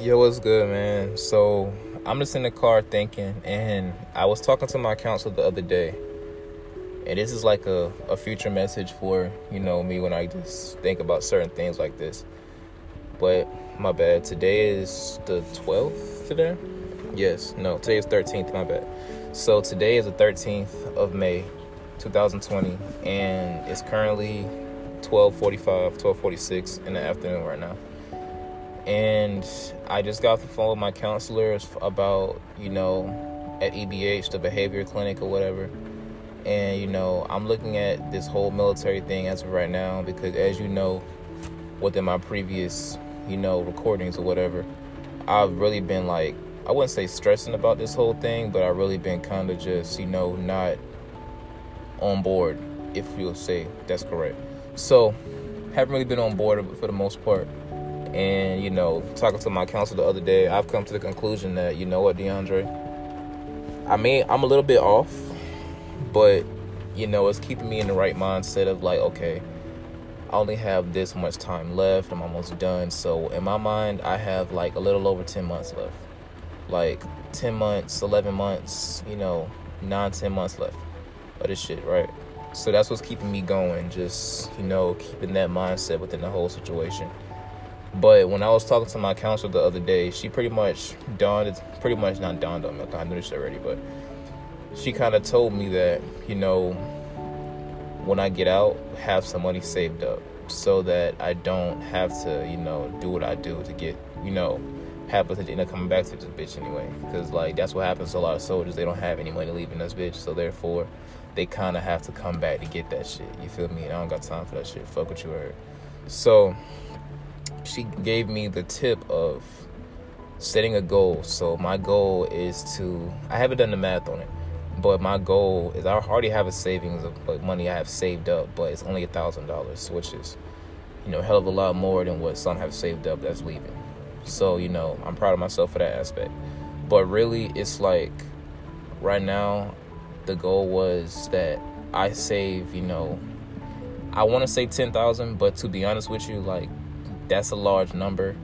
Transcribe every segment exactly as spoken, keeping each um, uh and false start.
Yo, what's good, man? So, I'm just in the car thinking, and I was talking to my counselor the other day, and this is like a, a future message for, you know, me when I just think about certain things like this. But, my bad, today is the twelfth today? Yes, no, today is thirteenth, my bad. So, today is the thirteenth of May, twenty twenty, and it's currently twelve forty-five, twelve forty-six in the afternoon right now. And I just got off the phone with my counselors about, you know, at E B H, the behavior clinic or whatever. And, you know, I'm looking at this whole military thing as of right now because, as you know, within my previous, you know, recordings or whatever, I've really been like, I wouldn't say stressing about this whole thing, but I've really been kind of just, you know, not on board, if you'll say that's correct. So, haven't really been on board for the most part. And, you know, talking to my counselor the other day, I've come to the conclusion that, you know what, DeAndre, I mean, I'm a little bit off, but, you know, it's keeping me in the right mindset of like, okay, I only have this much time left. I'm almost done. So in my mind, I have like a little over ten months left. Like ten months, eleven months, you know, nine, ten months left of this shit, right? So that's what's keeping me going, just, you know, keeping that mindset within the whole situation. But when I was talking to my counselor the other day, she pretty much dawned, pretty much not dawned on me, I knew this already, but she kind of told me that, you know, when I get out, have some money saved up so that I don't have to, you know, do what I do to get, you know, have to end up coming back to this bitch anyway. Because, like, that's what happens to a lot of soldiers. They don't have any money leaving this bitch, so therefore, they kind of have to come back to get that shit. You feel me? And I don't got time for that shit. Fuck what you heard. So she gave me the tip of setting a goal. So my goal is to, I haven't done the math on it, but my goal is, I already have a savings of like money I have saved up, but it's only a thousand dollars, which is, you know, a hell of a lot more than what some have saved up that's leaving. So, you know, I'm proud of myself for that aspect. But really, it's like, right now, the goal was that I save, you know, I want to say ten thousand, but to be honest with you, like, that's a large number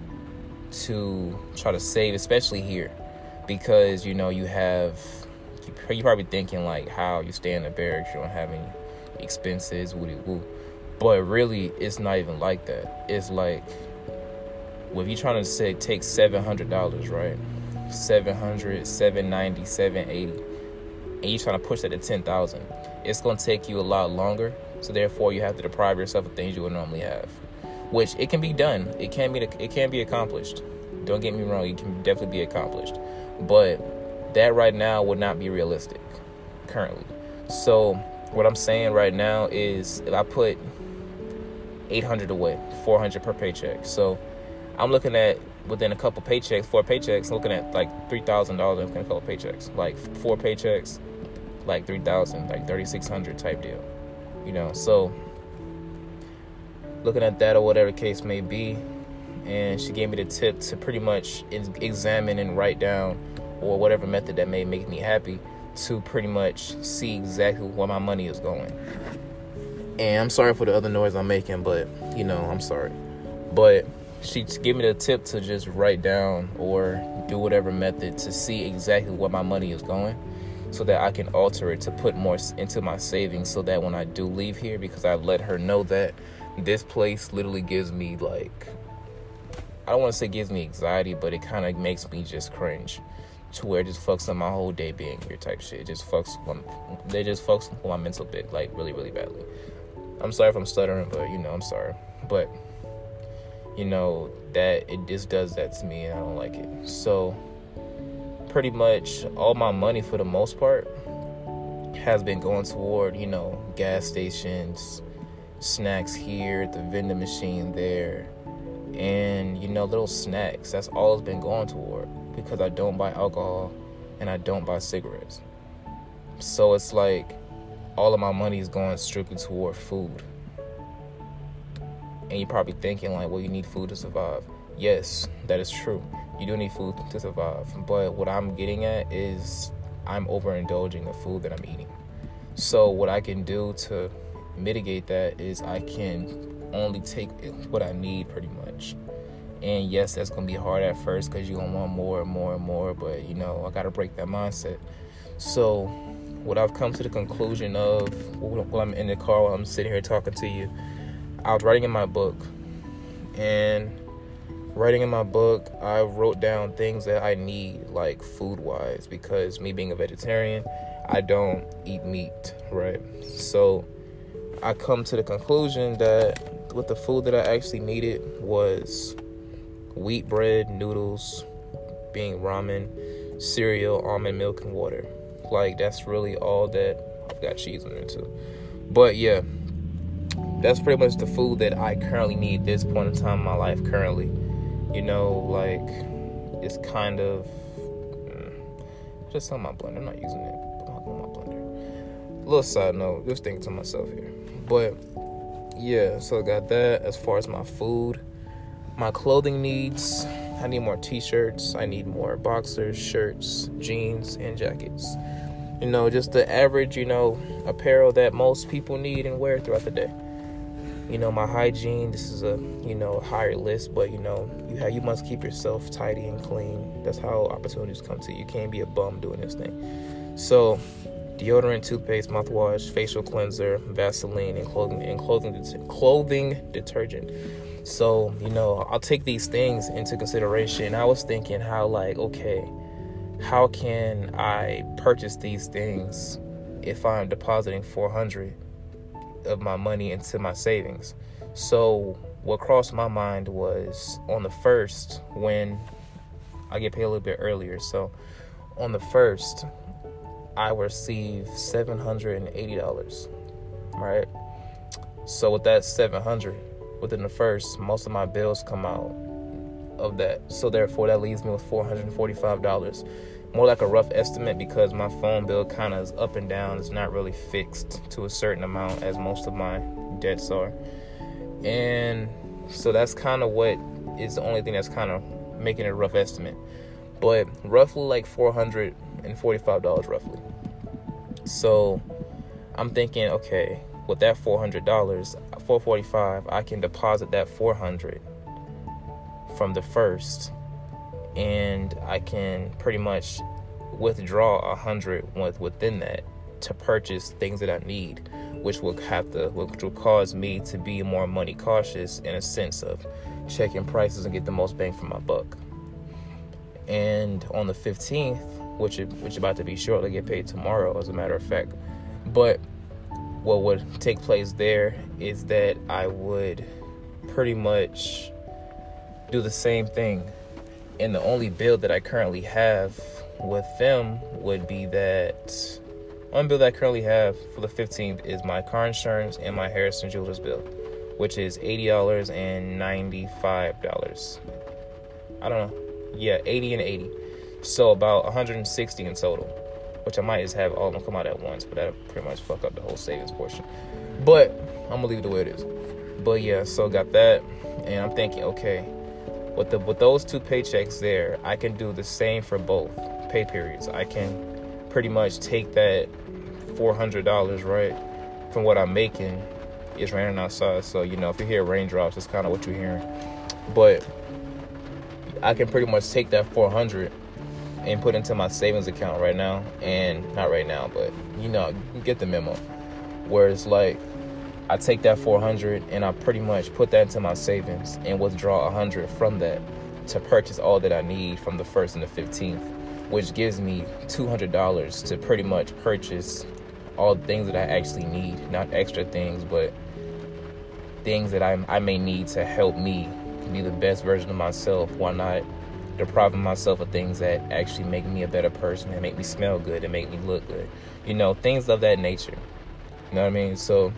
to try to save, especially here, because, you know, you have, you're probably thinking like how you stay in the barracks, you don't have any expenses, woody woo. But really, it's not even like that. It's like, well, if you're trying to say take seven hundred dollars, right? seven hundred, seven ninety, seven eighty, and you're trying to push that to ten thousand, it's going to take you a lot longer. So therefore, you have to deprive yourself of things you would normally have. Which it can be done. It can be it can be accomplished. Don't get me wrong, it can definitely be accomplished. But that right now would not be realistic currently. So what I'm saying right now is, if I put eight hundred away, four hundred per paycheck. So I'm looking at, within a couple paychecks, four paychecks, I'm looking at like three thousand dollars within a couple paychecks. Like four paychecks, like three thousand dollars, like thirty-six hundred dollars type deal. You know, so looking at that or whatever the case may be, and she gave me the tip to pretty much examine and write down, or whatever method that may make me happy, to pretty much see exactly where my money is going. And I'm sorry for the other noise I'm making, but, you know, I'm sorry. But she gave me the tip to just write down or do whatever method to see exactly where my money is going, so that I can alter it to put more into my savings, so that when I do leave here, because I've let her know that this place literally gives me, like, I don't want to say gives me anxiety, but it kind of makes me just cringe, to where it just fucks up my whole day being here type shit. It just fucks, they just fucks with my mental bit, like, really, really badly. I'm sorry if I'm stuttering, but, you know, I'm sorry. But, you know, that, it just does that to me, and I don't like it. So, pretty much all my money, for the most part, has been going toward, you know, gas stations, snacks here, the vending machine there, and, you know, little snacks. That's all it's been going toward, because I don't buy alcohol and I don't buy cigarettes. So it's like all of my money is going strictly toward food. And you're probably thinking like, well, you need food to survive. Yes, that is true. You do need food to survive. But what I'm getting at is, I'm overindulging the food that I'm eating. So what I can do to mitigate that is, I can only take what I need pretty much, And yes, that's going to be hard at first because you're going to want more and more and more. But, you know, I got to break that mindset. So what I've come to the conclusion of while I'm in the car, while I'm sitting here talking to you, I was writing in my book. And writing in my book, I wrote down things that I need, like food-wise, because me being a vegetarian, I don't eat meat, right? So I come to the conclusion that what the food that I actually needed was wheat bread, noodles, being ramen, cereal, almond milk, and water. Like, that's really all that. I've got cheese in there too. But yeah, that's pretty much the food that I currently need at this point in time in my life currently. You know, like, it's kind of just on my blender. I'm not using it. I'm not on my blender. Little side note, just thinking to myself here. But yeah, so I got that as far as my food. My clothing needs, I need more t-shirts, I need more boxers, shirts, jeans, and jackets. You know, just the average, you know, apparel that most people need and wear throughout the day. You know, my hygiene, this is a, you know, a higher list, but, you know, you have, you must keep yourself tidy and clean. That's how opportunities come to you. You can't be a bum doing this thing. So, deodorant, toothpaste, mouthwash, facial cleanser, Vaseline, and clothing and clothing clothing detergent. So, you know, I'll take these things into consideration. I was thinking how, like, okay, how can I purchase these things if I'm depositing four hundred of my money into my savings? So what crossed my mind was on the first, when I get paid a little bit earlier. So on the first, I receive seven hundred eighty dollars, right? So with that seven hundred, within the first, most of my bills come out of that. So therefore, that leaves me with four hundred forty-five dollars. More like a rough estimate, because my phone bill kind of is up and down. It's not really fixed to a certain amount as most of my debts are. And so that's kind of what is the only thing that's kind of making it a rough estimate. But roughly like four hundred forty-five dollars roughly. So I'm thinking, okay, with that four hundred dollars, four hundred forty-five dollars, I can deposit that four hundred dollars from the first, and I can pretty much withdraw one hundred dollars within that to purchase things that I need, which will have to, which will cause me to be more money cautious in a sense of checking prices and get the most bang for my buck. And on the fifteenth, which is, which is about to be shortly, get paid tomorrow, as a matter of fact. But what would take place there is that I would pretty much do the same thing. And the only bill that I currently have with them would be that one bill that I currently have for the fifteenth is my car insurance and my Harrison Jewelers bill, which is eighty dollars and ninety-five dollars. I don't know. Yeah, eighty and eighty. So about one hundred sixty in total, which I might just have all of them come out at once, but that'll pretty much fuck up the whole savings portion. But I'm gonna leave it the way it is. But yeah, so got that, and I'm thinking, okay, with the with those two paychecks there, I can do the same for both pay periods. I can pretty much take that four hundred dollars, right, from what I'm making. It's raining outside, so, you know, if you hear raindrops, it's kind of what you're hearing. But I can pretty much take that four hundred and put into my savings account right now, and not right now, but, you know, you get the memo, where it's like I take that four hundred and I pretty much put that into my savings and withdraw one hundred from that to purchase all that I need from the first and the fifteenth, which gives me two hundred dollars to pretty much purchase all the things that I actually need, not extra things, but things that I, I may need to help me be the best version of myself, while not depriving myself of things that actually make me a better person and make me smell good and make me look good. You know, things of that nature. You know what I mean? So,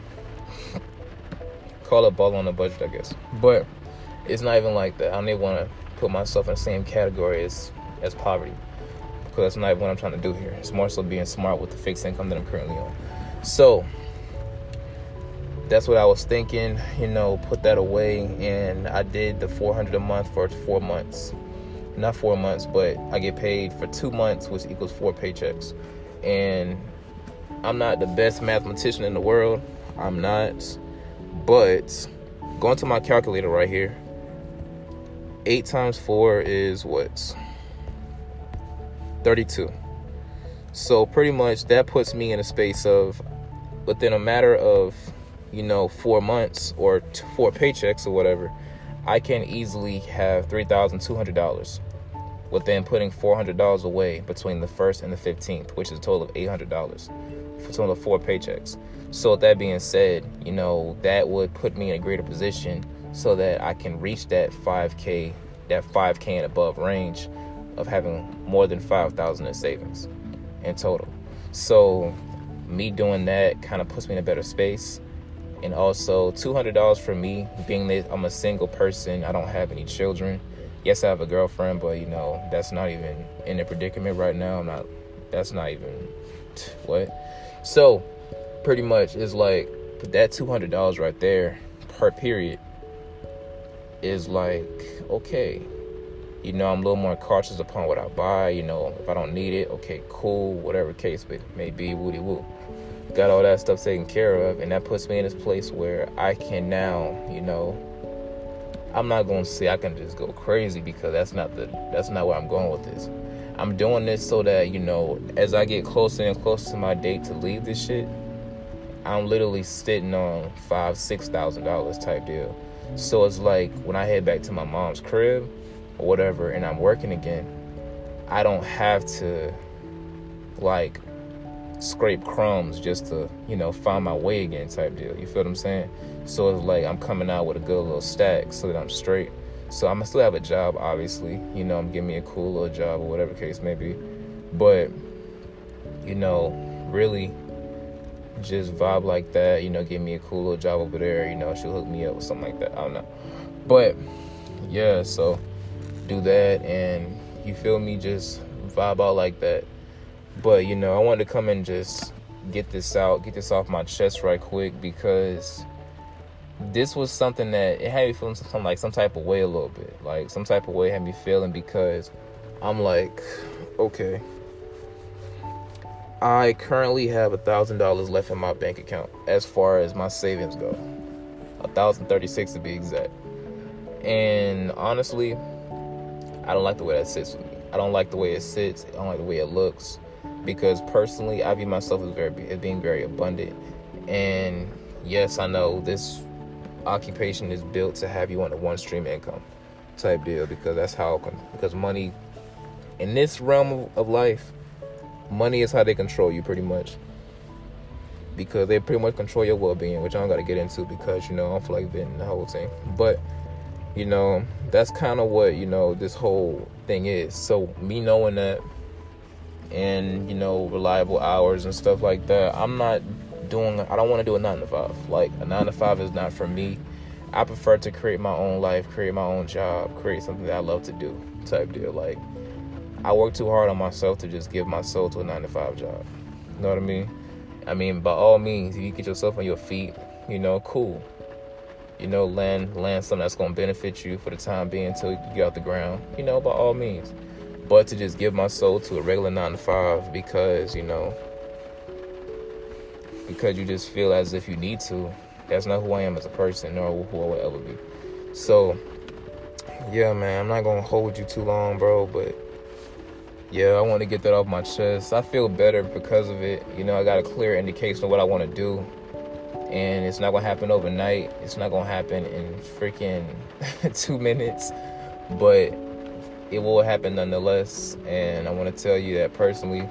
call it ball on the budget, I guess. But it's not even like that. I don't even want to put myself in the same category as, as poverty, because that's not even what I'm trying to do here. It's more so being smart with the fixed income that I'm currently on. So, that's what I was thinking, you know, put that away, and I did the four hundred a month for four months. Not four months, but I get paid for two months, which equals four paychecks. And I'm not the best mathematician in the world. I'm not. But going to my calculator right here, eight times four is what? thirty-two. So pretty much that puts me in a space of, within a matter of, you know, four months or t- four paychecks or whatever, I can easily have three thousand two hundred dollars within putting four hundred dollars away between the first and the fifteenth, which is a total of eight hundred dollars for a total of four paychecks. So with that being said, you know, that would put me in a greater position so that I can reach that five K, that five K and above range of having more than five thousand in savings in total. So me doing that kind of puts me in a better space. And also two hundred dollars for me, being that I'm a single person, I don't have any children. Yes, I have a girlfriend, but you know, that's not even in a predicament right now. I'm not, that's not even, what? So pretty much it's like that two hundred dollars right there per period is like, okay, you know, I'm a little more cautious upon what I buy. You know, if I don't need it, okay, cool, whatever case may be, woody woo. Got all that stuff taken care of, and that puts me in this place where I can now, you know, I'm not going to say I can just go crazy, because that's not the that's not where I'm going with this. I'm doing this so that, you know, as I get closer and closer to my date to leave this shit, I'm literally sitting on five, six thousand dollars type deal. So it's like when I head back to my mom's crib or whatever, and I'm working again, I don't have to like scrape crumbs just to, you know, find my way again type deal. You feel what I'm saying? So it's like I'm coming out with a good little stack so that I'm straight. So I'm gonna still have a job, obviously. You know, I'm giving me a cool little job or whatever case may be. But, you know, really just vibe like that, you know, give me a cool little job over there, you know, she'll hook me up or something like that. I don't know. But yeah, so do that, and you feel me, just vibe out like that. But, you know, I wanted to come and just get this out, get this off my chest right quick, because this was something that it had me feeling some like some type of way a little bit. Like some type of way had me feeling, because I'm like, okay, I currently have a thousand dollars left in my bank account as far as my savings go. A thousand thirty-six to be exact. And honestly, I don't like the way that sits with me. I don't like the way it sits. I don't like the way it looks. Because personally, I view myself as very as being very abundant. And yes, I know this occupation is built to have you on a one stream income type deal, because that's how because money in this realm of life, money is how they control you pretty much. Because they pretty much control your well-being, which I don't got to get into because, you know, I don't feel like venting the whole thing. But, you know, that's kind of what, you know, this whole thing is. So me knowing that, and, you know, reliable hours and stuff like that, I'm not doing, I don't want to do a nine to five. Like, a nine to five is not for me. I prefer to create my own life, create my own job, create something that I love to do type deal. Like, I work too hard on myself to just give my soul to a nine to five job. You know what I mean? I mean, by all means, if you get yourself on your feet, you know, cool. You know, land, land something that's going to benefit you for the time being until you get out the ground, you know, by all means. But to just give my soul to a regular nine to five because, you know, because you just feel as if you need to, that's not who I am as a person, nor who I will ever be. So, yeah, man, I'm not going to hold you too long, bro, but yeah, I want to get that off my chest. I feel better because of it. You know, I got a clear indication of what I want to do. And it's not going to happen overnight. It's not going to happen in freaking two minutes. But it will happen nonetheless. And I want to tell you that personally,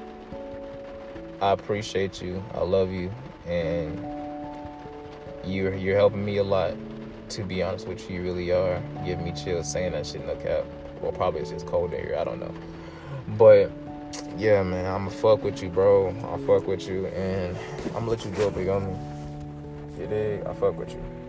I appreciate you. I love you. And you're, you're helping me a lot. To be honest with you, you really are. You're giving me chills saying that shit, no cap. Well, probably it's just cold in here. I don't know. But yeah, man, I'ma fuck with you, bro. I'll fuck with you, and I'ma let you go, big homie. You dig? I fuck with you.